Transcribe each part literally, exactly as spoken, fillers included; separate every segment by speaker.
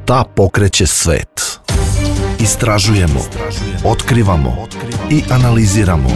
Speaker 1: Šta pokreće svet? Istražujemo, otkrivamo i analiziramo.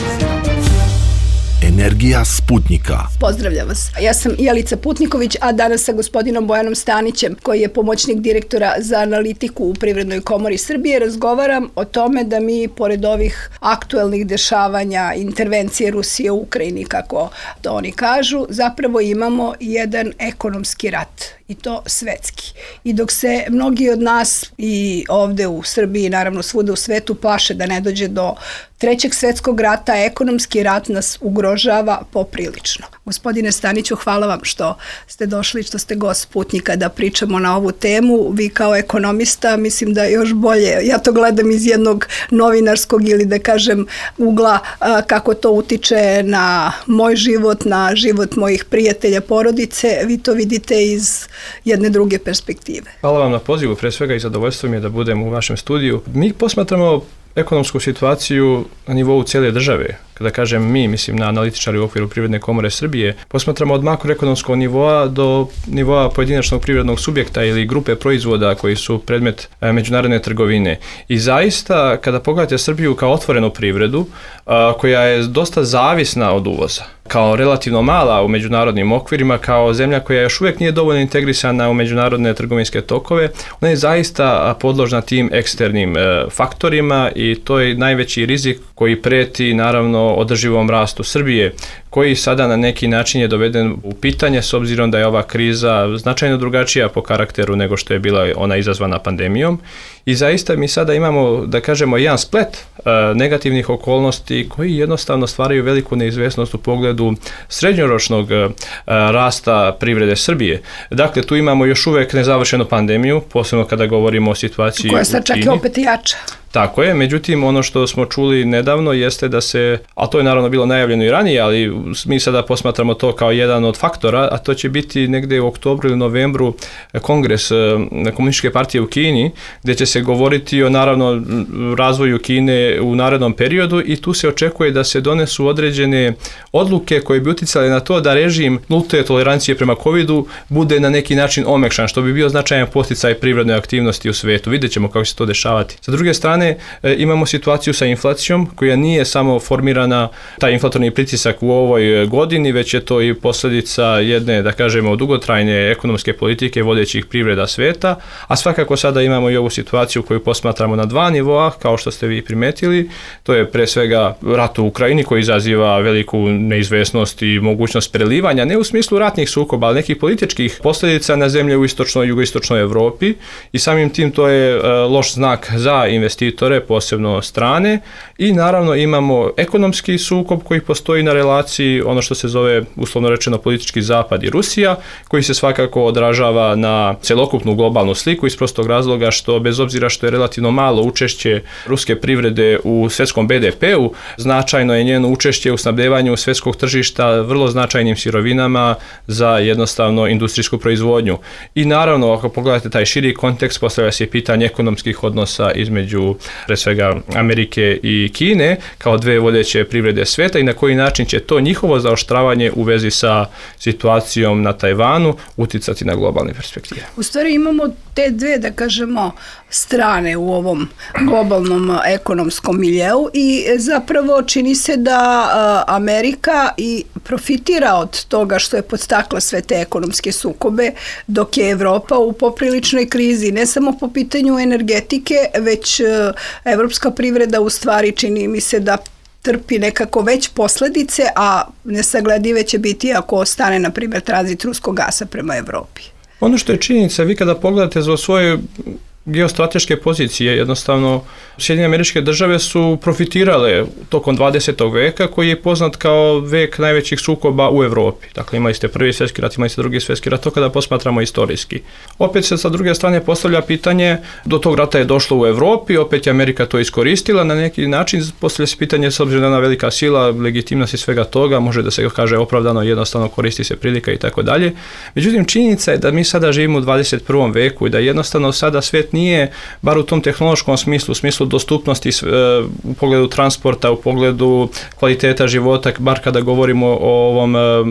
Speaker 1: Energija Sputnika.
Speaker 2: Pozdravljam vas. Ja sam Jelica Putniković, a danas sa gospodinom Bojanom Stanićem, koji je pomoćnik direktora za analitiku u Privrednoj komori Srbije, razgovaram o tome da mi, pored ovih aktuelnih dešavanja, intervencije Rusije u Ukrajini, kako to oni kažu, zapravo imamo jedan ekonomski rat, i to svetski. I dok se mnogi od nas i ovde u Srbiji, naravno svuda u svetu, plaše da ne dođe do trećeg svetskog rata, ekonomski rat nas ugrožava poprilično. Gospodine Staniću, hvala vam što ste došli, što ste gost Sputnika da pričamo na ovu temu. Vi kao ekonomista, mislim da još bolje, ja to gledam iz jednog novinarskog ili da kažem ugla kako to utiče na moj život, na život mojih prijatelja, porodice. Vi to vidite iz jedne druge perspektive.
Speaker 3: Hvala vam na pozivu, pre svega i zadovoljstvo mi je da budem u vašem studiju. Mi posmatramo ekonomsku situaciju na nivou cijele države. Kada kažem mi, mislim na analitičari u okviru Privredne komore Srbije, posmatramo od makroekonomskog nivoa do nivoa pojedinačnog privrednog subjekta ili grupe proizvoda koji su predmet međunarodne trgovine. I zaista, kada pogledate Srbiju kao otvorenu privredu, koja je dosta zavisna od uvoza, kao relativno mala u međunarodnim okvirima, kao zemlja koja još uvijek nije dovoljno integrisana u međunarodne trgovinske tokove, ona je zaista podložna tim eksternim faktorima i to je najveći rizik koji preti naravno održivom rastu Srbije, koji sada na neki način je doveden u pitanje s obzirom da je ova kriza značajno drugačija po karakteru nego što je bila ona izazvana pandemijom. I zaista mi sada imamo, da kažemo, jedan splet uh, negativnih okolnosti koji jednostavno stvaraju veliku neizvesnost u pogledu srednjoročnog uh, rasta privrede Srbije. Dakle, tu imamo još uvijek nezavršenu pandemiju, posebno kada govorimo o situaciji
Speaker 2: koja sad čak i opet jača.
Speaker 3: Tako je, međutim ono što smo čuli nedavno jeste da se, a to je naravno bilo najavljeno i ranije, ali mi sada posmatramo to kao jedan od faktora, a to će biti negdje u oktobru ili novembru kongres Komunističke partije u Kini, gdje će se govoriti o naravno razvoju Kine u narednom periodu i tu se očekuje da se donesu određene odluke koje bi uticale na to da režim nulte tolerancije prema covidu bude na neki način omekšan, što bi bio značajan poticaj privredne aktivnosti u svijetu. Vidjet ćemo kako će to dešavati. Sa druge strane, imamo situaciju sa inflacijom koja nije samo formirana taj inflatorni pritisak u ovoj godini, već je to i posljedica jedne, da kažemo, dugotrajne ekonomske politike vodećih privreda sveta, a svakako sada imamo i ovu situaciju koju posmatramo na dva nivoa, kao što ste vi primetili. To je pre svega rat u Ukrajini koji izaziva veliku neizvesnost i mogućnost prelivanja, ne u smislu ratnih sukoba, ali nekih političkih posljedica na zemlje u istočnoj i jugoistočnoj Evropi i samim tim to je loš znak za investitore, posebno strane, i naravno imamo ekonomski sukob koji postoji na relaciji ono što se zove uslovno rečeno politički zapad i Rusija, koji se svakako odražava na celokupnu globalnu sliku iz prostog razloga što bez obzira što je relativno malo učešće ruske privrede u svjetskom be de pe-u, značajno je njeno učešće u snabdevanju svjetskog tržišta vrlo značajnim sirovinama za jednostavno industrijsku proizvodnju. I naravno, ako pogledate taj širi kontekst, postavlja se pitanje ekonomskih odnosa između pre svega Amerike i Kine kao dve vodeće privrede sveta i na koji način će to njihovo zaoštravanje u vezi sa situacijom na Tajvanu uticati na globalne perspektive.
Speaker 2: U stvari imamo te dve, da kažemo, strane u ovom globalnom ekonomskom miljeu i zapravo čini se da Amerika i profitira od toga što je podstakla sve te ekonomske sukobe, dok je Evropa u popriličnoj krizi, ne samo po pitanju energetike, već evropska privreda u stvari čini mi se da trpi nekako već posljedice, a nesagledive će biti ako ostane, na primjer, tranzit ruskog gasa prema Evropi.
Speaker 3: Ono što je činjenica, vi kada pogledate za svoje geostrateške pozicije, jednostavno Sjedinjene Američke Države su profitirale tokom dvadesetog veka koji je poznat kao vek najvećih sukoba u Evropi. Dakle, imali ste prvi svjetski rat, imali ste drugi svjetski rat, to kada posmatramo istorijski. Opet se sa druge strane postavlja pitanje, do tog rata je došlo u Evropi, opet je Amerika to iskoristila na neki način, postavlja se pitanje s obzirom na velika sila, legitimnost i svega toga, može da se kaže opravdano, jednostavno koristi se prilika i tako dalje. Međutim, činjenica je da mi sada živimo u dvadeset prvom veku i da jednostavno sada svijet nije, bar u tom tehnološkom smislu, u smislu dostupnosti u pogledu transporta, u pogledu kvaliteta života, bar kada govorimo o ovom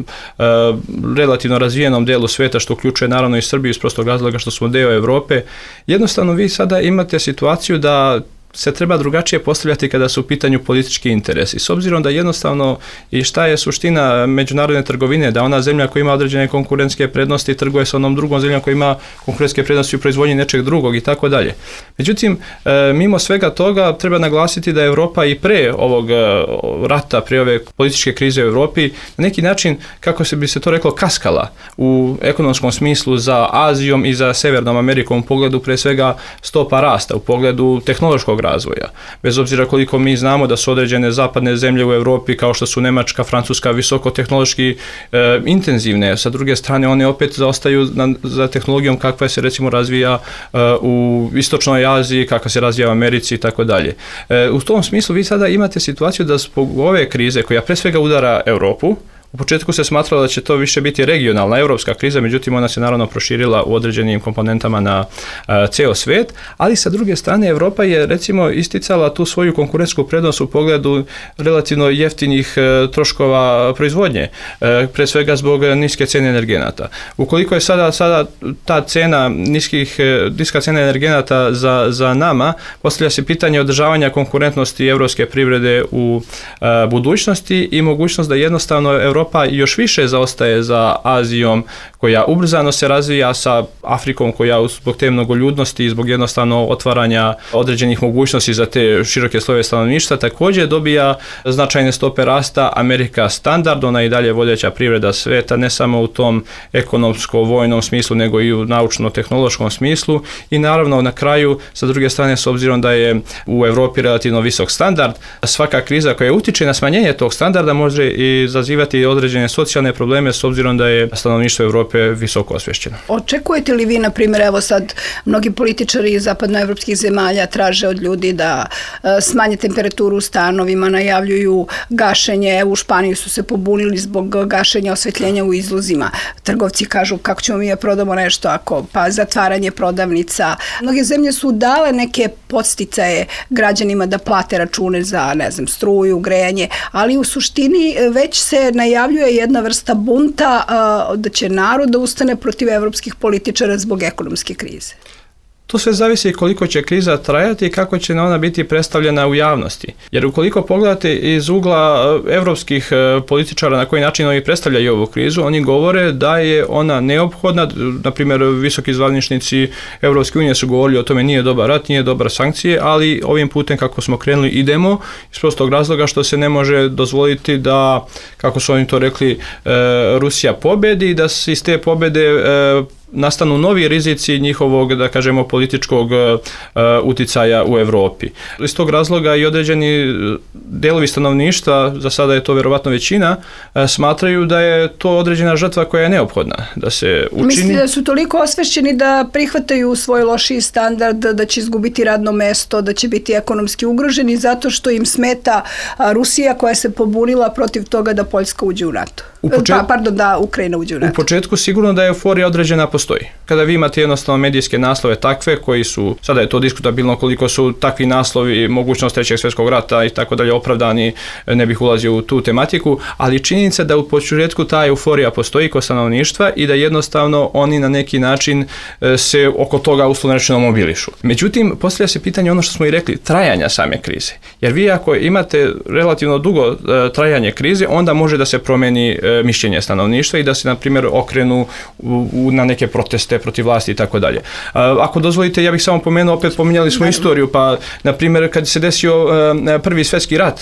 Speaker 3: relativno razvijenom delu sveta, što uključuje naravno i Srbiju iz prostog razloga što smo deo Evrope. Jednostavno vi sada imate situaciju da se treba drugačije postavljati kada su u pitanju politički interesi. S obzirom da jednostavno i šta je suština međunarodne trgovine, da ona zemlja koja ima određene konkurentske prednosti trguje sa onom drugom zemljom koja ima konkurentske prednosti u proizvodnji nečeg drugog i tako dalje. Međutim, mimo svega toga treba naglasiti da Evropa i pre ovog rata, pre ove političke krize u Evropi, na neki način, kako se bi se to reklo, kaskala u ekonomskom smislu za Azijom i za Severnom Amerikom u pogledu pre svega stopa rasta, u pogledu tehnološkog razvoja. Bez obzira koliko mi znamo da su određene zapadne zemlje u Evropi kao što su Nemačka, Francuska, visoko tehnološki e, intenzivne, sa druge strane one opet zaostaju na, za tehnologijom kakva se recimo razvija e, u istočnoj Aziji, kakva se razvija u Americi i tako dalje. U tom smislu vi sada imate situaciju da zbog ove krize koja pre svega udara Evropu, u početku se smatralo da će to više biti regionalna evropska kriza, međutim ona se naravno proširila u određenim komponentama na uh, ceo svet, ali sa druge strane Evropa je recimo isticala tu svoju konkurentsku prednost u pogledu relativno jeftinih uh, troškova proizvodnje, uh, pre svega zbog niske cene energenata. Ukoliko je sada, sada ta cena niskih, niska cena energenata za, za nama, postavlja se pitanje održavanja konkurentnosti evropske privrede u uh, budućnosti i mogućnost da jednostavno Evropa Europa još više zaostaje za Azijom koja ubrzano se razvija, sa Afrikom koja zbog te mnogoljudnosti i zbog jednostavno otvaranja određenih mogućnosti za te široke slojeve stanovništva također dobija značajne stope rasta. Amerika standard, ona i dalje vodeća privreda sveta, ne samo u tom ekonomsko-vojnom smislu, nego i u naučno-tehnološkom smislu i naravno na kraju, sa druge strane, s obzirom da je u Evropi relativno visok standard, svaka kriza koja utiče na smanjenje tog standarda može i izazivati određene socijalne probleme s obzirom da je stanovništvo Evrope visoko osvješćeno.
Speaker 2: Očekujete li vi, na primjer, evo sad mnogi političari iz zapadnoevropskih zemalja traže od ljudi da e, smanje temperaturu u stanovima, najavljuju gašenje, u Španiji su se pobunili zbog gašenja osvetljenja u izlozima. Trgovci kažu kako ćemo mi da prodamo nešto ako, pa zatvaranje prodavnica. Mnoge zemlje su dale neke podsticaje građanima da plate račune za, ne znam, struju, grejanje, ali u suštini već se najavljuje jedna vrsta bunta a, da će narod da ustane protiv evropskih političara zbog ekonomske krize.
Speaker 3: To sve zavisi koliko će kriza trajati i kako će ona biti predstavljena u javnosti. Jer ukoliko pogledate iz ugla evropskih političara na koji način oni predstavljaju ovu krizu, oni govore da je ona neophodna. Na primjer, visoki zvaničnici Evropske unije su govorili o tome nije dobar rat, nije dobar sankcije, ali ovim putem kako smo krenuli idemo iz prostog razloga što se ne može dozvoliti da, kako su oni to rekli, Rusija pobedi i da se iz te pobede nastanu novi rizici njihovog, da kažemo, političkog uh, uticaja u Evropi. Iz tog razloga i određeni delovi stanovništva, za sada je to vjerovatno većina, uh, smatraju da je to određena žrtva koja je neophodna da se učini.
Speaker 2: Mislite da su toliko osvešćeni da prihvataju svoj lošiji standard, da će izgubiti radno mesto, da će biti ekonomski ugroženi zato što im smeta Rusija koja se pobunila protiv toga da Poljska uđe u NATO? Počet... Pa, pardon, da Ukrajina uđe u NATO.
Speaker 3: U početku sigurno da je euforija određena postoji. Kada vi imate jednostavno medijske naslove takve koji su, sada je to diskutabilno koliko su takvi naslovi, mogućnost trećeg svjetskog rata i tako dalje opravdani, ne bih ulazio u tu tematiku, ali činjenica da u početku ta euforija postoji kod stanovništva i da jednostavno oni na neki način se oko toga uslovno rečeno mobilišu. Međutim, postavlja se pitanje ono što smo i rekli, trajanja same krize. Jer vi ako imate relativno dugo trajanje krize, onda može da se promeni mišljenje stanovništva i da se, na primjer, okrenu u, u, na neke proteste protiv vlasti i tako dalje. Ako dozvolite, ja bih samo pomenuo, opet pominjali smo istoriju, pa, na primjer, kad se desio prvi svjetski rat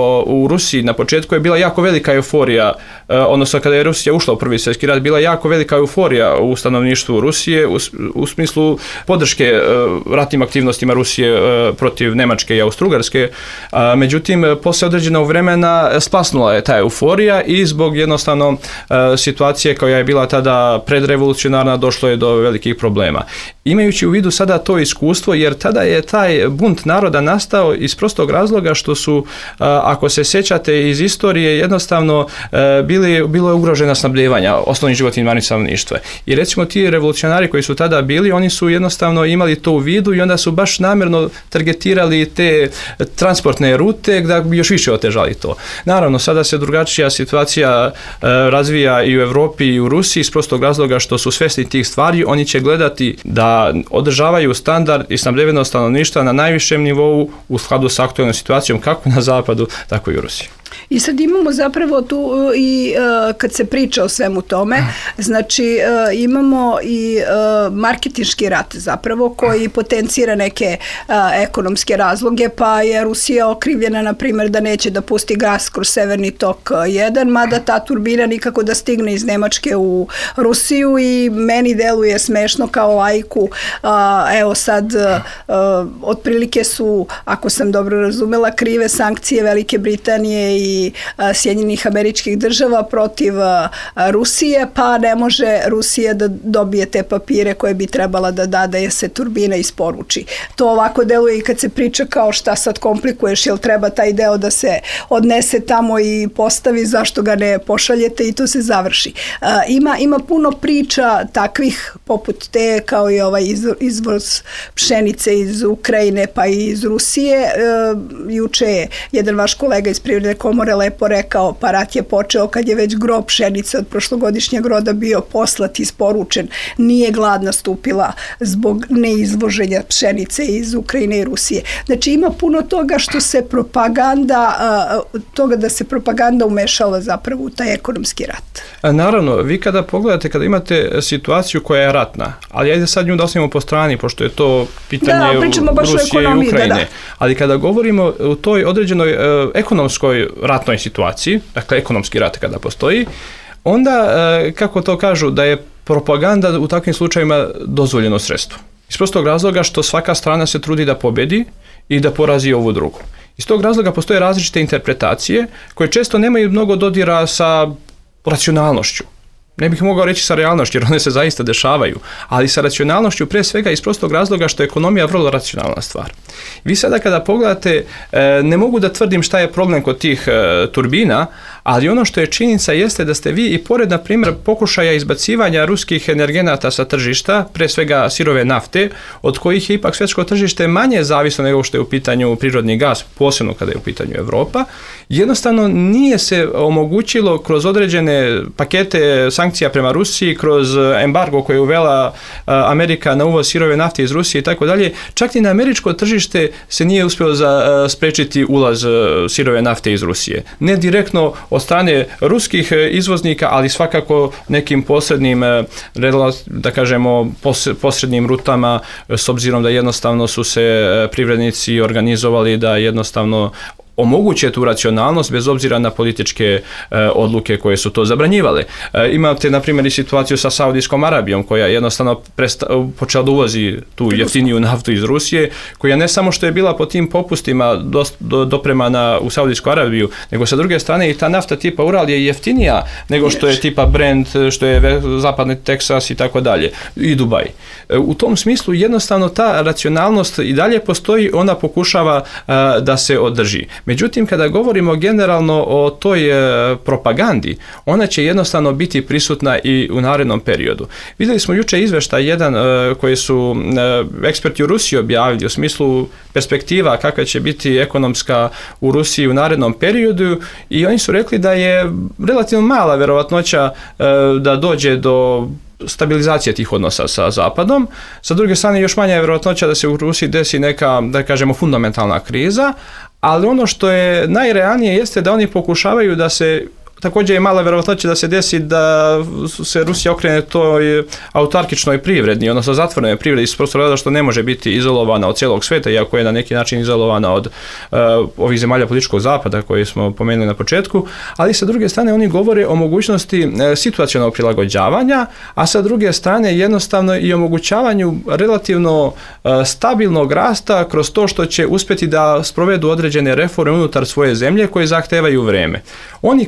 Speaker 3: u Rusiji, na početku je bila jako velika euforija, odnosno kada je Rusija ušla u prvi svjetski rat, bila jako velika euforija u stanovništvu Rusije u, u smislu podrške ratnim aktivnostima Rusije protiv Nemačke i Austro-Ugarske. Međutim, posle određenog vremena splasnula je ta euforija i zbog jednostavno situacije koja je bila tada predrevolucionarna, došlo je do velikih problema. Imajući u vidu sada to iskustvo, jer tada je taj bunt naroda nastao iz prostog razloga što su, ako se sjećate iz istorije, jednostavno bili, bilo je ugrožena snabdevanja osnovnih životnih marnih stanovništva. I recimo ti revolucionari koji su tada bili, oni su jednostavno imali to u vidu i onda su baš namjerno targetirali te transportne rute da bi još više otežali to. Naravno, sada se drugačija situacija razvija i u Europi i u Rusiji iz prostog razloga što su svjesni tih stvari, oni će gledati da održavaju standard i snabdevenost stanovništva na najvišem nivou u skladu sa aktualnom situacijom kako na zapadu, tako i u Rusiji.
Speaker 2: I sad imamo zapravo tu i uh, kad se priča o svemu tome, znači uh, imamo i uh, marketinški rat zapravo koji potencira neke uh, ekonomske razloge, pa je Rusija okrivljena na primjer da neće da pusti gas kroz Severni tok jedan, mada ta turbina nikako da stigne iz Nemačke u Rusiju i meni deluje smešno kao lajku. Uh, evo sad uh, otprilike su, ako sam dobro razumela, krive sankcije Velike Britanije i i Sjedinjenih Američkih Država protiv Rusije, pa ne može Rusija da dobije te papire koje bi trebala da da da je se turbina isporuči. To ovako deluje i kad se priča kao šta sad komplikuješ, jel treba taj deo da se odnese tamo i postavi, zašto ga ne pošaljete i to se završi. Ima, ima puno priča takvih poput te, kao i ovaj izvoz pšenice iz Ukrajine pa i iz Rusije. Juče je jedan vaš kolega iz Privredne komore lepo rekao, pa rat je počeo kad je već gro pšenice od prošlogodišnjeg roda bio poslat, isporučen. Nije glad nastupila zbog neizvoženja pšenice iz Ukrajine i Rusije. Znači ima puno toga što se propaganda, toga da se propaganda umešala zapravo u taj ekonomski rat.
Speaker 3: Naravno, vi kada pogledate, kada imate situaciju koja je ratna, ali ajde sad nju da ostavimo po strani, pošto je to pitanje
Speaker 2: da,
Speaker 3: Rusije i Ukrajine, da, da. Ali kada govorimo u toj određenoj e, ekonomskoj ratnoj situaciji, dakle ekonomski rat kada postoji, onda, e, kako to kažu, da je propaganda u takvim slučajima dozvoljeno sredstvo. Iz prostog razloga što svaka strana se trudi da pobedi i da porazi ovu drugu. Iz tog razloga postoje različite interpretacije koje često nemaju mnogo dodira sa racionalnošću. Ne bih mogao reći sa realnošću, jer one se zaista dešavaju, ali sa racionalnošću pre svega iz prostog razloga što je ekonomija vrlo racionalna stvar. Vi sada kada pogledate, ne mogu da tvrdim šta je problem kod tih turbina, ali ono što je činjenica jeste da ste vi i pored, na primjer, pokušaja izbacivanja ruskih energenata sa tržišta, pre svega sirove nafte, od kojih je ipak svjetsko tržište manje zavisno nego što je u pitanju prirodni gas, posebno kada je u pitanju Evropa, jednostavno nije se omogućilo kroz određene pakete sankcija prema Rusiji, kroz embargo koje je uvela Amerika na uvoz sirove nafte iz Rusije i tako dalje, čak i na američko tržište se nije uspjelo za sprečiti ulaz sirove nafte iz Rusije. Ne direktno od strane ruskih izvoznika, ali svakako nekim posrednim, da kažemo, posrednim rutama, s obzirom da jednostavno su se privrednici organizovali da jednostavno omoguće tu racionalnost bez obzira na političke e, odluke koje su to zabranjivale. E, imate, na primjer, i situaciju sa Saudijskom Arabijom, koja jednostavno presta, počela da uvozi tu jeftiniju naftu iz Rusije, koja ne samo što je bila po tim popustima do, do, dopremana u Saudijsku Arabiju, nego sa druge strane i ta nafta tipa Ural je jeftinija nego što je tipa Brent, što je zapadni Teksas i tako dalje, i Dubaj. E, u tom smislu jednostavno ta racionalnost i dalje postoji, ona pokušava a, da se održi. Međutim, kada govorimo generalno o toj e, propagandi, ona će jednostavno biti prisutna i u narednom periodu. Vidjeli smo juče izveštaj jedan e, koji su e, eksperti u Rusiji objavili u smislu perspektiva kakva će biti ekonomska u Rusiji u narednom periodu, i oni su rekli da je relativno mala verovatnoća e, da dođe do stabilizacije tih odnosa sa Zapadom. Sa druge strane, još manja je vjerojatnoća da se u Rusiji desi neka, da kažemo, fundamentalna kriza, ali ono što je najrealnije jeste da oni pokušavaju da se, također je mala vjerovatnoća da se desi da se Rusija okrene toj autarkičnoj privredi, odnosno zatvorenoj privredi, iz prostog razloga što ne može biti izolovana od cijelog sveta, iako je na neki način izolovana od uh, ovih zemalja političkog zapada koje smo pomenuli na početku, ali sa druge strane oni govore o mogućnosti uh, situacionalnog prilagođavanja, a sa druge strane jednostavno i omogućavanju relativno uh, stabilnog rasta kroz to što će uspjeti da sprovedu određene reforme unutar svoje zemlje koje zahtevaju vreme. Oni kažu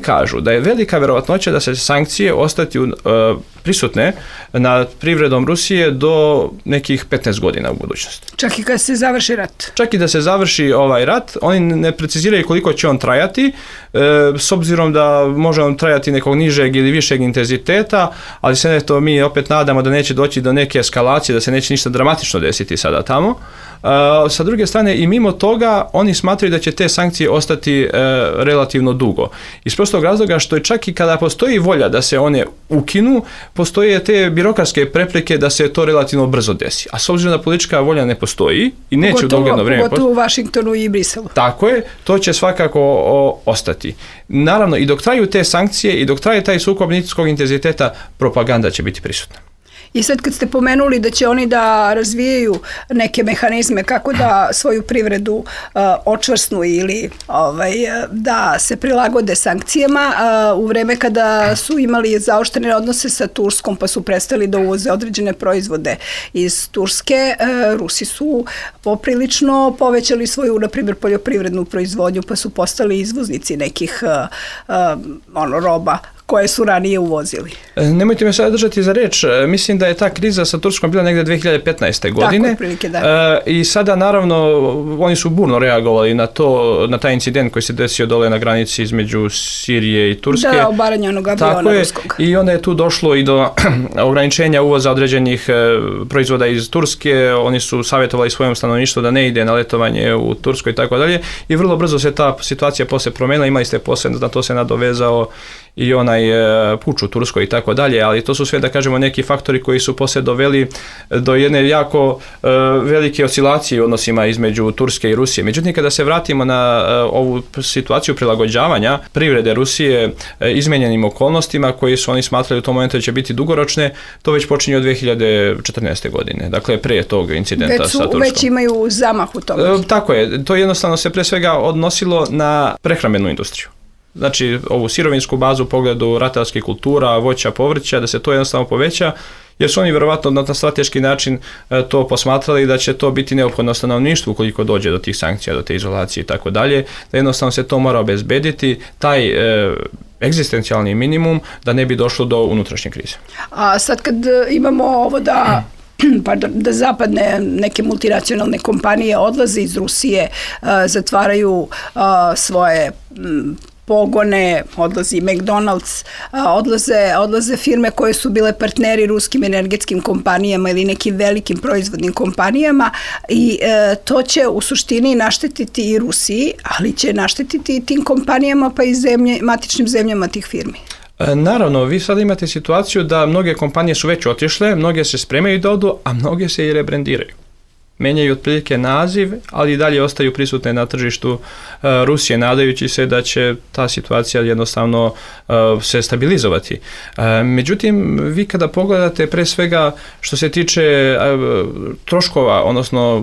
Speaker 3: da je velika verovatnoća da se sankcije ostati uh, prisutne nad privredom Rusije do nekih petnaest godina u budućnosti.
Speaker 2: Čak i kad se završi rat.
Speaker 3: Čak i da se završi ovaj rat, oni ne preciziraju koliko će on trajati, e, s obzirom da može on trajati nekog nižeg ili višeg intenziteta, ali se neto mi opet nadamo da neće doći do neke eskalacije, da se neće ništa dramatično desiti sada tamo. E, sa druge strane, i mimo toga, oni smatraju da će te sankcije ostati e, relativno dugo. Iz prostog razloga što je čak i kada postoji volja da se one ukinu, postoje te birokratske prepreke da se to relativno brzo desi. A s obzirom da politička volja ne postoji i neće u dogledno vrijeme...
Speaker 2: Pogotovo u Vašingtonu i Briselu.
Speaker 3: Tako je, to će svakako o, ostati. Naravno, i dok traju te sankcije i dok traje taj sukob niskog intenziteta, propaganda će biti prisutna.
Speaker 2: I sad kad ste pomenuli da će oni da razvijaju neke mehanizme kako da svoju privredu uh, očvrsnu ili ovaj, da se prilagode sankcijama, uh, u vreme kada su imali zaoštrene odnose sa Turskom pa su prestali da uvoze određene proizvode iz Turske, uh, Rusi su poprilično povećali svoju, na primjer, poljoprivrednu proizvodnju pa su postali izvoznici nekih uh, uh, ono, roba koje su ranije uvozili.
Speaker 3: Nemojte me sada držati za reč. Mislim da je ta kriza sa Turskom bila negdje dve hiljade petnaeste. godine.
Speaker 2: Tako, prilike, da.
Speaker 3: I sada, naravno, oni su burno reagovali na to, na taj incident koji se desio dole na granici između Sirije i Turske.
Speaker 2: Da, obaranje onog aviona ruskog.
Speaker 3: I onda je tu došlo i do ograničenja uvoza određenih proizvoda iz Turske. Oni su savjetovali svojom stanovništvu da ne ide na letovanje u Turskoj i tako dalje. I vrlo brzo se ta situacija poslije promenila. Imali ste poslije, na to se nadovezao i onaj puč u Turskoj i tako dalje, ali to su sve, da kažemo, neki faktori koji su poslije doveli do jedne jako uh, velike oscilacije u odnosima između Turske i Rusije. Međutim, kada se vratimo na uh, ovu situaciju prilagođavanja privrede Rusije uh, izmenjenim okolnostima koji su oni smatrali u tom momentu da će biti dugoročne, to već počinje od dve hiljade četrnaeste. godine, dakle pre tog incidenta
Speaker 2: već su,
Speaker 3: sa Turskom.
Speaker 2: Već imaju zamah u tome.
Speaker 3: Uh, tako je, to jednostavno se pre svega odnosilo na prehrambenu industriju. Znači, ovu sirovinsku bazu u pogledu ratarskih kultura, voća, povrća, da se to jednostavno poveća, jer su oni vjerovatno na strateški način to posmatrali da će to biti neophodno stanovništvu ukoliko dođe do tih sankcija, do te izolacije i tako dalje, da jednostavno se to mora obezbediti, taj e, egzistencijalni minimum, da ne bi došlo do unutrašnje krize.
Speaker 2: A sad kad imamo ovo da... Pardon, da zapadne neke multinacionalne kompanije odlaze iz Rusije, uh, zatvaraju uh, svoje m, pogone, odlazi McDonald's, uh, odlaze, odlaze firme koje su bile partneri ruskim energetskim kompanijama ili nekim velikim proizvodnim kompanijama i uh, to će u suštini naštetiti i Rusiji, ali će naštetiti i tim kompanijama pa i zemlje, matičnim zemljama tih firmi.
Speaker 3: Naravno, vi sad imate situaciju da mnoge kompanije su već otišle, mnoge se spremaju da odu, a mnoge se i rebrendiraju. Menjaju otprilike naziv, ali i dalje ostaju prisutne na tržištu uh, Rusije, nadajući se da će ta situacija jednostavno uh, se stabilizovati. Uh, međutim, vi kada pogledate pre svega što se tiče uh, troškova, odnosno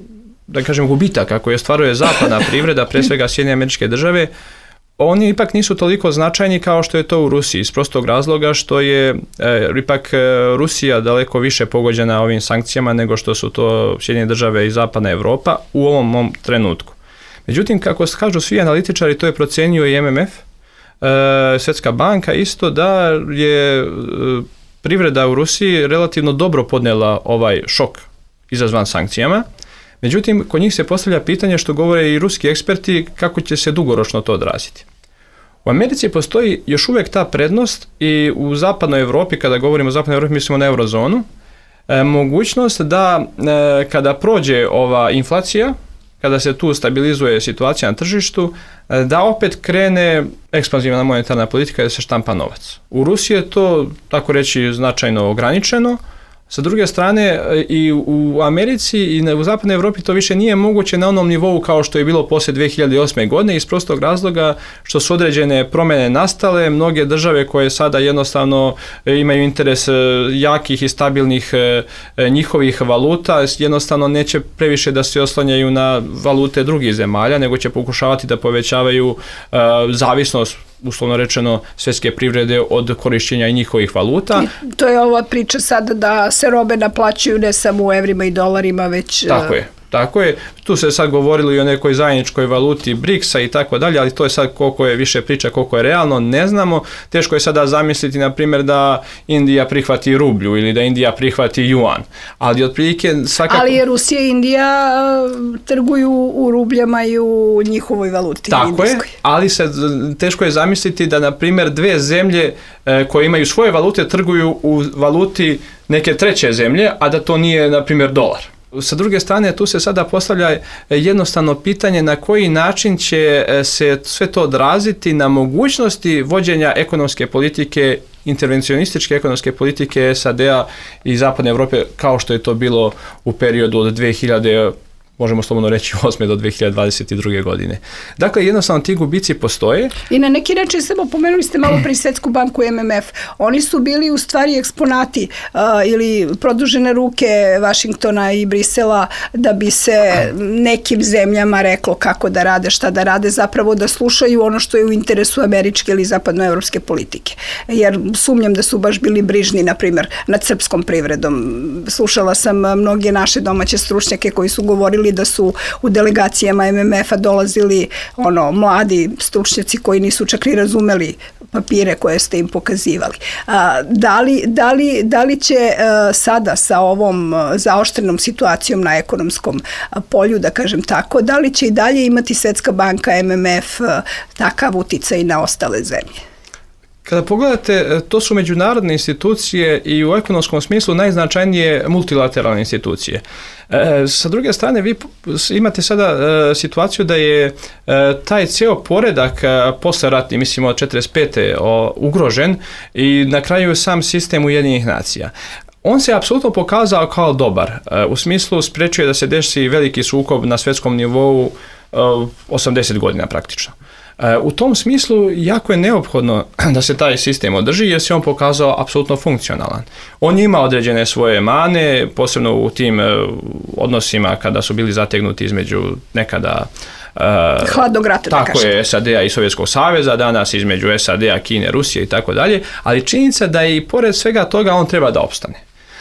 Speaker 3: da kažem gubitaka koje ostvaruje zapadna privreda, pre svega Sjedinjene Američke Države, oni ipak nisu toliko značajni kao što je to u Rusiji, iz prostog razloga što je e, ipak e, Rusija daleko više pogođena ovim sankcijama nego što su to Sjedinjene Države i Zapadna Evropa u ovom mom trenutku. Međutim, kako kažu svi analitičari, to je procenio i M M F, e, Svjetska banka isto, da je e, privreda u Rusiji relativno dobro podnela ovaj šok izazvan sankcijama. Međutim, kod njih se postavlja pitanje, što govore i ruski eksperti, kako će se dugoročno to odraziti. U Americi postoji još uvijek ta prednost i u zapadnoj Evropi, kada govorimo o zapadnoj Evropi, mislimo na eurozonu, e, mogućnost da e, kada prođe ova inflacija, kada se tu stabilizuje situacija na tržištu, e, da opet krene ekspanzivna monetarna politika da se štampa novac. U Rusiji je to, tako reći, značajno ograničeno. Sa druge strane, i u Americi i u zapadnoj Evropi to više nije moguće na onom nivou kao što je bilo poslije dve hiljade osme. godine iz prostog razloga što su određene promjene nastale. Mnoge države koje sada jednostavno imaju interes jakih i stabilnih njihovih valuta jednostavno neće previše da se oslanjaju na valute drugih zemalja, nego će pokušavati da povećavaju zavisnost, uslovno rečeno, svjetske privrede od korišćenja i njihovih valuta.
Speaker 2: I to je ova priča sada da se robe naplaćuju ne samo u evrima i dolarima, već...
Speaker 3: Tako je. Tako je, tu se sad govorilo i o nekoj zajedničkoj valuti briksa i tako dalje, ali to je sad koliko je više priča, koliko je realno, ne znamo. Teško je sada zamisliti, na primjer, da Indija prihvati rublju ili da Indija prihvati juan. Ali otprilike svakako...
Speaker 2: Ali Rusija i Indija trguju u rubljama i u njihovoj valuti.
Speaker 3: Tako
Speaker 2: indijskoj.
Speaker 3: je, ali se teško je zamisliti da, na primjer, dve zemlje e, koje imaju svoje valute trguju u valuti neke treće zemlje, a da to nije, na primjer, dolar. Sa druge strane, tu se sada postavlja jednostavno pitanje na koji način će se sve to odraziti na mogućnosti vođenja ekonomske politike, intervencionističke ekonomske politike S A D-a i Zapadne Evrope, kao što je to bilo u periodu od dve hiljade, možemo slobodno reći, osme do dve hiljade dvadeset druge godine. Dakle, jednostavno ti gubici postoje.
Speaker 2: I na neki način, samo pomenuli ste malo pri Svetsku banku i M M F, oni su bili u stvari eksponati uh, ili produžene ruke Vašingtona i Brisela da bi se nekim zemljama reklo kako da rade, šta da rade, zapravo da slušaju ono što je u interesu američke ili zapadnoevropske politike. Jer sumnjam da su baš bili brižni, na primjer, nad srpskom privredom. Slušala sam mnoge naše domaće stručnjake koji su govorili da su u delegacijama M M F-a dolazili ono mladi stručnjaci koji nisu čak ni razumeli papire koje ste im pokazivali. A, da, li, da, li, da li će a, sada sa ovom zaoštrenom situacijom na ekonomskom a, polju, da kažem tako, da li će i dalje imati Svetska banka, M M F a, takav uticaj na ostale zemlje?
Speaker 3: Kada pogledate, to su međunarodne institucije i u ekonomskom smislu najznačajnije multilateralne institucije. E, sa druge strane, vi imate sada e, situaciju da je e, taj ceo poredak e, posleratni, mislim od četrdeset pete O, ugrožen i na kraju sam sistem Ujedinjenih nacija. On se apsolutno pokazao kao dobar, e, u smislu sprečuje da se desi veliki sukob na svetskom nivou e, osamdeset godina praktično. U tom smislu jako je neophodno da se taj sistem održi jer se on pokazao apsolutno funkcionalan. On ima određene svoje mane, posebno u tim odnosima kada su bili zategnuti između nekada
Speaker 2: hladnog rata,
Speaker 3: tako da kažem. Je S A D-a i Sovjetskog saveza, danas između S A D-a, Kine, Rusije i tako dalje, ali činjenica da i pored svega toga on treba da opstane.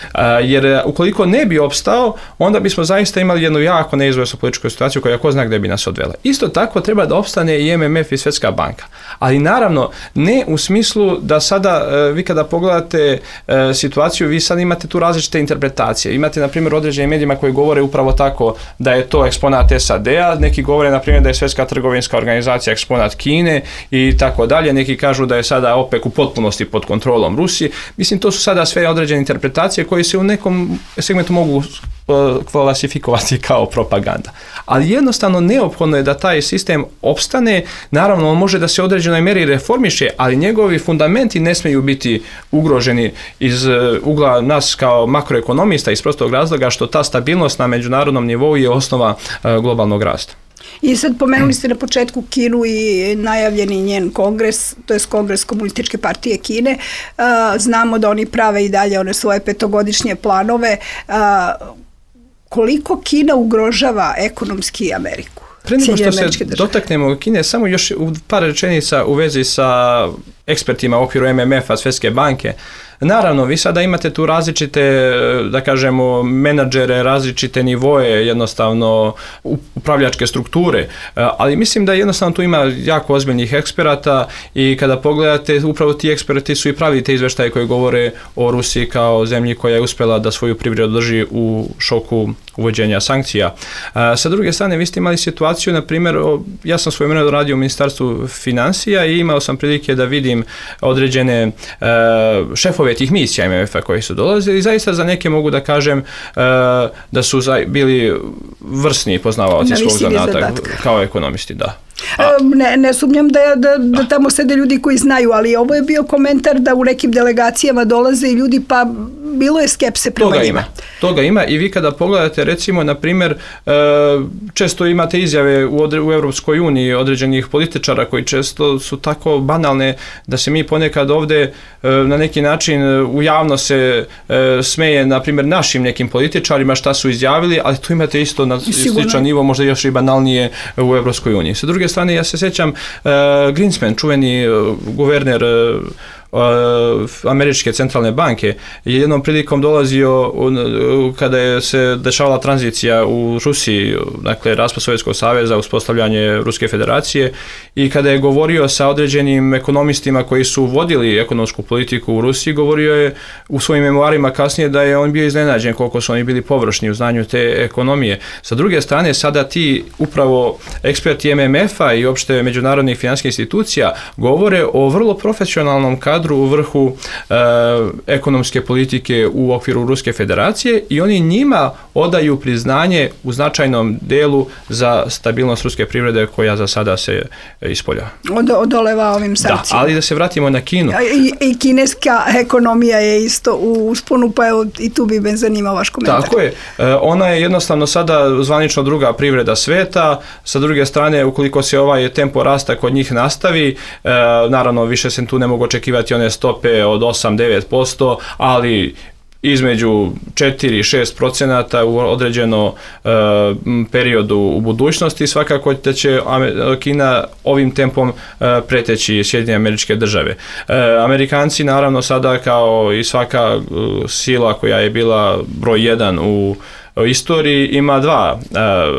Speaker 3: Jer ukoliko ne bi opstao, onda bismo zaista imali jednu jako neizvjesnu političku situaciju koja ko zna gde bi nas odvela. Isto tako treba da opstane i M M F i Svjetska banka. Ali naravno, ne u smislu da sada, vi kada pogledate situaciju, vi sad imate tu različite interpretacije. Imate, na primjer, određenim medijima koji govore upravo tako da je to eksponat S A D-a, neki govore, na primjer, da je Svjetska trgovinska organizacija eksponat Kine i tako dalje, neki kažu da je sada OPEC u potpunosti pod kontrolom Rusije. Mislim, to su sada sve određene interpretacije koji se u nekom segmentu mogu klasifikovati kao propaganda. Ali jednostavno neophodno je da taj sistem opstane. Naravno, on može da se u određenoj meri reformiše, ali njegovi fundamenti ne smiju biti ugroženi iz ugla nas kao makroekonomista iz prostog razloga što ta stabilnost na međunarodnom nivou je osnova globalnog rasta.
Speaker 2: I sad pomenuli ste na početku Kinu i najavljeni njen kongres, to je kongres Komunističke partije Kine. Znamo da oni prave i dalje one svoje petogodišnje planove. Koliko Kina ugrožava ekonomski Ameriku?
Speaker 3: Pre nego što se dotaknemo Kine, samo još u par rečenica u vezi sa ekspertima u okviru M M F-a, Svjetske banke. Naravno, vi sada imate tu različite, da kažemo, menadžere, različite nivoje, jednostavno upravljačke strukture, ali mislim da jednostavno tu ima jako ozbiljnih eksperata i kada pogledate, upravo ti eksperti su i pravili te izveštaje koje govore o Rusiji kao zemlji koja je uspjela da svoju privredu drži u šoku uvođenja sankcija. Sa druge strane, vi ste imali situaciju, na primjer, ja sam svoje vremena radio u Ministarstvu financija i imao sam prilike da vidim određene šefove tih misija M M F-a koji su dolazili i zaista za neke mogu da kažem uh, da su za, bili vrsni poznavaoci svog zanata kao ekonomisti, da. A,
Speaker 2: ne, ne sumnjam da, da, da tamo sede ljudi koji znaju, ali ovo je bio komentar da u nekim delegacijama dolaze i ljudi, pa bilo je skepse prema
Speaker 3: toga
Speaker 2: njima.
Speaker 3: Ima. Toga ima i vi kada pogledate, recimo, na primjer, često imate izjave u, odre, u Europskoj uniji određenih političara koji često su tako banalne da se mi ponekad ovde na neki način u javno se smeje, na primjer, našim nekim političarima šta su izjavili, ali tu imate isto na sličan nivo, možda još i banalnije u Europskoj uniji. Sa druge strane, ja se sjećam uh, Greenspan, čuveni uh, guverner uh, američke centralne banke je jednom prilikom dolazio kada je se dešavala tranzicija u Rusiji, dakle raspad Sovjetskog saveza, uspostavljanje Ruske federacije, i kada je govorio sa određenim ekonomistima koji su vodili ekonomsku politiku u Rusiji, govorio je u svojim memoarima kasnije da je on bio iznenađen koliko su oni bili površni u znanju te ekonomije. Sa druge strane, sada ti upravo eksperti M M F-a i opšte međunarodnih financijskih institucija govore o vrlo profesionalnom kadru u vrhu e, ekonomske politike u okviru Ruske federacije i oni njima odaju priznanje u značajnom delu za stabilnost ruske privrede koja za sada se ispoljava.
Speaker 2: Od, odoleva ovim sankcijama.
Speaker 3: Da, ali da se vratimo na Kinu.
Speaker 2: I, i kineska ekonomija je isto u usponu, pa evo i tu bi me zanimao vaš komentar.
Speaker 3: Tako je. Ona je jednostavno sada zvanično druga privreda sveta. Sa druge strane, ukoliko se ovaj tempo rasta kod njih nastavi, naravno više se tu ne mogu očekivati one stope od osam do devet posto, ali između četiri do šest procenata u određeno e, periodu u budućnosti, svakako da će Kina ovim tempom e, preteći Sjedinjene Američke Države. E, Amerikanci naravno sada kao i svaka e, sila koja je bila broj jedan u u istoriji ima dva e,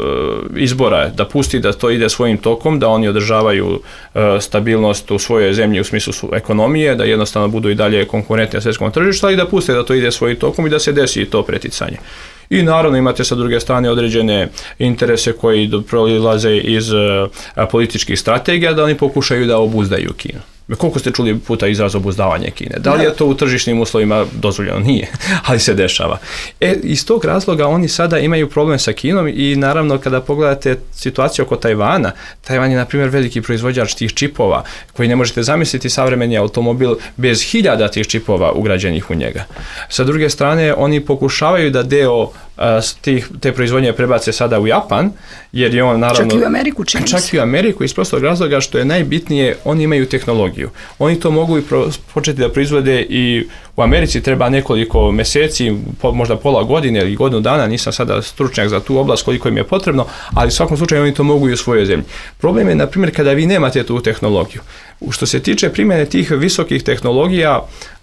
Speaker 3: izbora, da pusti da to ide svojim tokom, da oni održavaju e, stabilnost u svojoj zemlji u smislu ekonomije, da jednostavno budu i dalje konkurentni na svjetskom tržištu, ali da puste da to ide svojim tokom i da se desi to preticanje. I naravno imate sa druge strane određene interese koji prolaze iz e, političkih strategija, da oni pokušaju da obuzdaju Kinu. Koliko ste čuli puta izraz obuzdavanje Kine? Da li je to u tržišnim uslovima dozvoljeno? Nije, ali se dešava. E, iz tog razloga oni sada imaju problem sa Kinom i naravno kada pogledate situaciju oko Tajvana, Tajvan je na primjer veliki proizvođač tih čipova koji ne možete zamisliti savremeni automobil bez hiljada tih čipova ugrađenih u njega. Sa druge strane, oni pokušavaju da deo Tih, te proizvodnje prebace sada u Japan, jer je on naravno...
Speaker 2: Čak i u Ameriku čini se.
Speaker 3: Čak i u Ameriku iz prostog razloga što je najbitnije, oni imaju tehnologiju. Oni to mogu i pro, početi da proizvode i u Americi treba nekoliko meseci, po, možda pola godine ili godinu dana, nisam sada stručnjak za tu oblast koliko im je potrebno, ali u svakom slučaju oni to mogu i u svojoj zemlji. Problem je, na primjer, kada vi nemate tu tehnologiju. Što se tiče primjene tih visokih tehnologija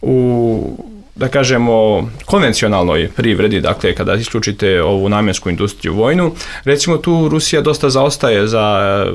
Speaker 3: u da kažemo, konvencionalnoj privredi, dakle, kada isključite ovu namjensku industriju vojnu, recimo tu Rusija dosta zaostaje za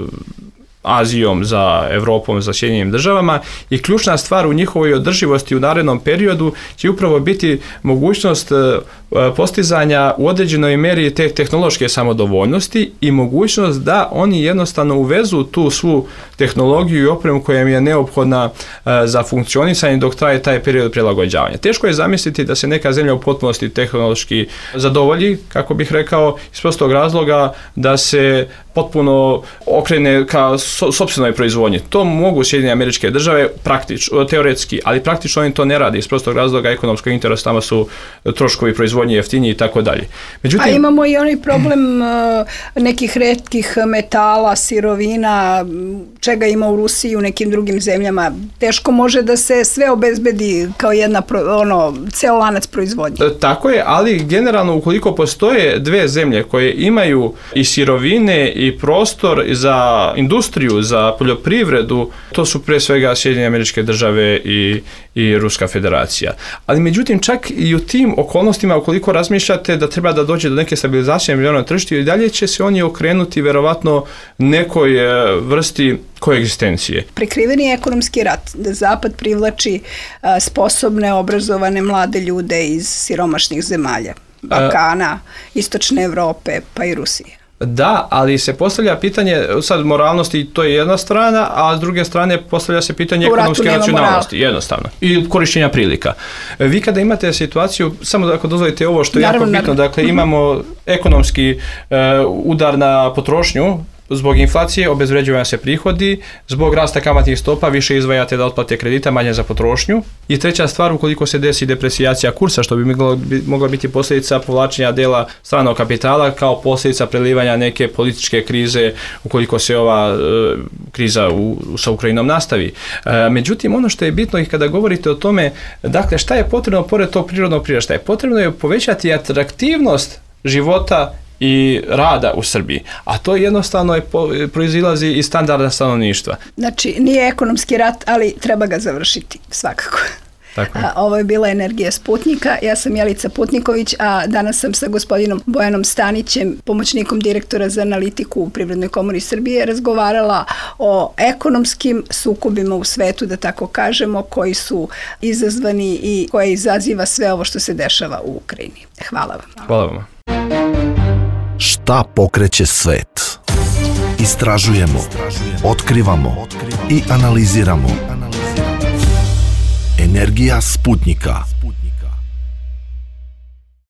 Speaker 3: Azijom, za Evropom, za Sjedinjenim državama i ključna stvar u njihovoj održivosti u narednom periodu će upravo biti mogućnost postizanja u određenoj meri te tehnološke samodovoljnosti i mogućnost da oni jednostavno uvezu tu svu tehnologiju i opremu koja im je neophodna za funkcionisanje dok traje taj period prilagođavanja. Teško je zamisliti da se neka zemlja u potpunosti tehnološki zadovolji, kako bih rekao, iz prostog razloga da se potpuno okrene ka so, sopstvenoj proizvodnji. To mogu Sjedinjene Američke Države praktično, teoretski, ali praktično oni to ne rade iz prostog razloga ekonomskog interesa, tamo su troškovi proizvodnje jeftiniji i tako dalje. Međutim,
Speaker 2: a imamo i onaj problem uh, nekih retkih metala, sirovina, čega ima u Rusiji i u nekim drugim zemljama. Teško može da se sve obezbedi kao jedna, pro, ono, ceo lanac proizvodnje.
Speaker 3: Tako je, ali generalno ukoliko postoje dve zemlje koje imaju i sirovine i prostor za industriju, za poljoprivredu, to su pre svega Sjedinjene Američke Države i, i Ruska federacija. Ali međutim, čak i u tim okolnostima, ukoliko razmišljate da treba da dođe do neke stabilizacije na međunarodnom tržištu, i dalje će se oni okrenuti verovatno nekoj vrsti koegzistencije.
Speaker 2: Prikriveni ekonomski rat, da Zapad privlači a, sposobne, obrazovane mlade ljude iz siromašnih zemalja, Balkana, Istočne Evrope, pa i Rusije.
Speaker 3: Da, ali se postavlja pitanje, sad moralnosti, to je jedna strana, a s druge strane postavlja se pitanje ekonomske racionalnosti, jednostavno, i korišćenja prilika. Vi kada imate situaciju, samo ako dozvolite ovo što je naravno, jako bitno, naravno. Dakle imamo ekonomski uh, udar na potrošnju, zbog inflacije obezvređuju se prihodi, zbog rasta kamatnih stopa više izdvajate da otplate kredita, manje za potrošnju. I treća stvar, ukoliko se desi depresijacija kursa, što bi mogla, bi mogla biti posljedica povlačenja dela stranog kapitala kao posljedica prelivanja neke političke krize, ukoliko se ova e, kriza u, sa Ukrajinom nastavi. E, međutim, ono što je bitno i kada govorite o tome, dakle, šta je potrebno pored tog prirodnog priraštaja? Potrebno je povećati atraktivnost života i rada u Srbiji, a to jednostavno je po, proizilazi iz standarda stanovništva.
Speaker 2: Znači, nije ekonomski rat, ali treba ga završiti, svakako.
Speaker 3: Tako.
Speaker 2: A, ovo je bila Energija Sputnika. Ja sam Jelica Putniković, a danas sam sa gospodinom Bojanom Stanićem, pomoćnikom direktora za analitiku u Privrednoj komori Srbije, razgovarala o ekonomskim sukobima u svetu, da tako kažemo, koji su izazvani i koje izaziva sve ovo što se dešava u Ukrajini. Hvala vam.
Speaker 3: Hvala vam.
Speaker 1: Šta pokreće svet? Istražujemo, otkrivamo i analiziramo. Energija Sputnika.